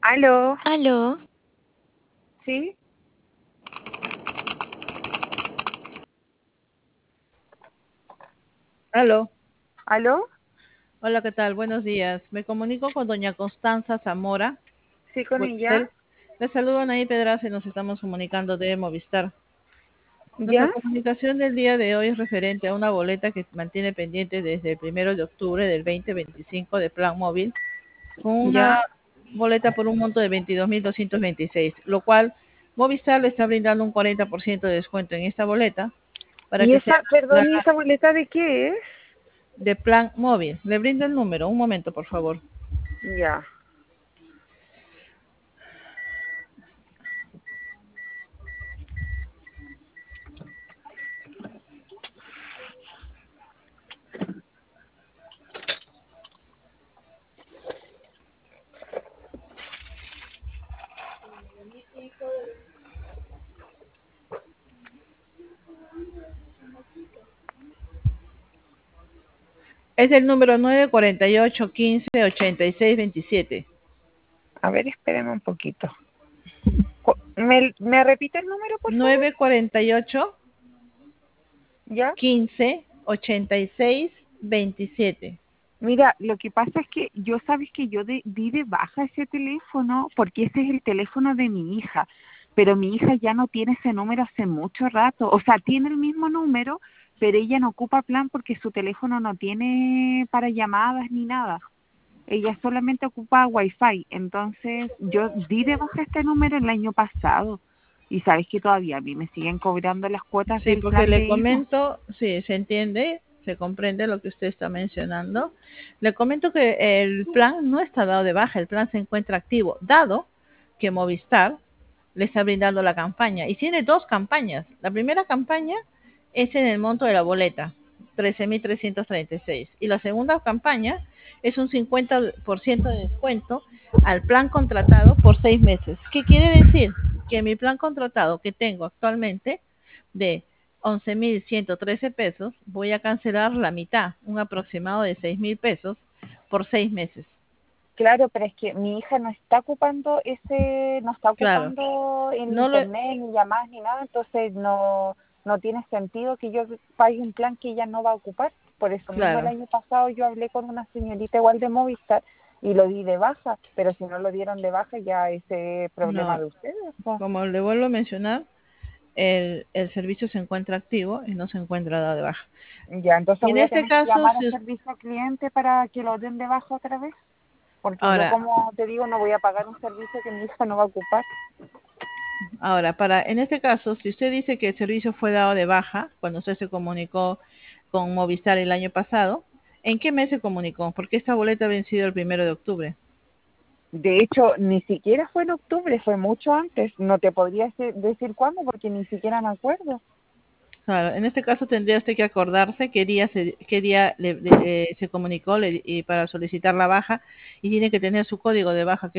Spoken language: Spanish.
Aló, Aló, ¿sí? Aló, ¿Aló? hola, ¿qué tal? Buenos días. Me comunico con doña Constanza Zamora, ¿Sí con ella? Huexel. Le saludo Anaí Pedraza y nos estamos comunicando de Movistar. Nuestra ¿Ya? comunicación del día de hoy es referente a una boleta que mantiene pendiente desde el 1 de octubre del 2025 de Plan Móvil, con una ¿Ya? boleta por un monto de 22.226, lo cual Movistar le está brindando un 40% de descuento en esta boleta para ¿Y que sea esa, perdón, ¿y cancelada esa boleta de qué es? de Plan Móvil. Le brindo el número, un momento, por favor. Ya. Es el número 948-15-86-27. A ver, espéreme un poquito. ¿Me repite el número, por favor? 948 ¿Ya? 15 86 27. Mira, lo que pasa es que sabes que di de baja ese teléfono porque ese es el teléfono de mi hija, pero mi hija ya no tiene ese número hace mucho rato, o sea, tiene el mismo número, pero ella no ocupa plan porque su teléfono no tiene para llamadas ni nada. Ella solamente ocupa Wi-Fi, entonces yo di de baja este número el año pasado y sabes que todavía a mí me siguen cobrando las cuotas Sí, del porque plan le de ella. comento, sí, se entiende, se comprende lo que usted está mencionando. Le comento que el plan no está dado de baja, el plan se encuentra activo, dado que Movistar le está brindando la campaña. Y tiene dos campañas. La primera campaña es en el monto de la boleta, 13.336. Y la segunda campaña es un 50% de descuento al plan contratado por 6 meses. ¿Qué quiere decir? Que mi plan contratado que tengo actualmente de 11.113 pesos, voy a cancelar la mitad, un aproximado de 6.000 pesos por 6 meses. Claro, pero es que mi hija no está ocupando no está Claro, ocupando el no lo, internet, ni llamadas, ni nada, entonces no tiene sentido que yo pague un plan que ella no va a ocupar. Por eso mismo el claro, año pasado yo hablé con una señorita igual de Movistar y lo di de baja, pero si no lo dieron de baja ya ese problema no, de ustedes, po. como le vuelvo a mencionar, el servicio se encuentra activo y no se encuentra dado de baja. Ya, entonces Y en voy a este tener que caso, llamar a si servicio al cliente para que lo den de baja otra vez, porque yo, ahora, como te digo, no voy a pagar un servicio que mi hija no va a ocupar. en este caso, si usted dice que el servicio fue dado de baja cuando usted se comunicó con Movistar el año pasado, ¿en qué mes se comunicó? Porque esta boleta ha vencido el 1 de octubre. De hecho, ni siquiera fue en octubre, fue mucho antes. No te podría decir cuándo porque ni siquiera me acuerdo. Claro, en este caso tendría usted que acordarse qué día se comunicó y para solicitar la baja y tiene que tener su código de baja, que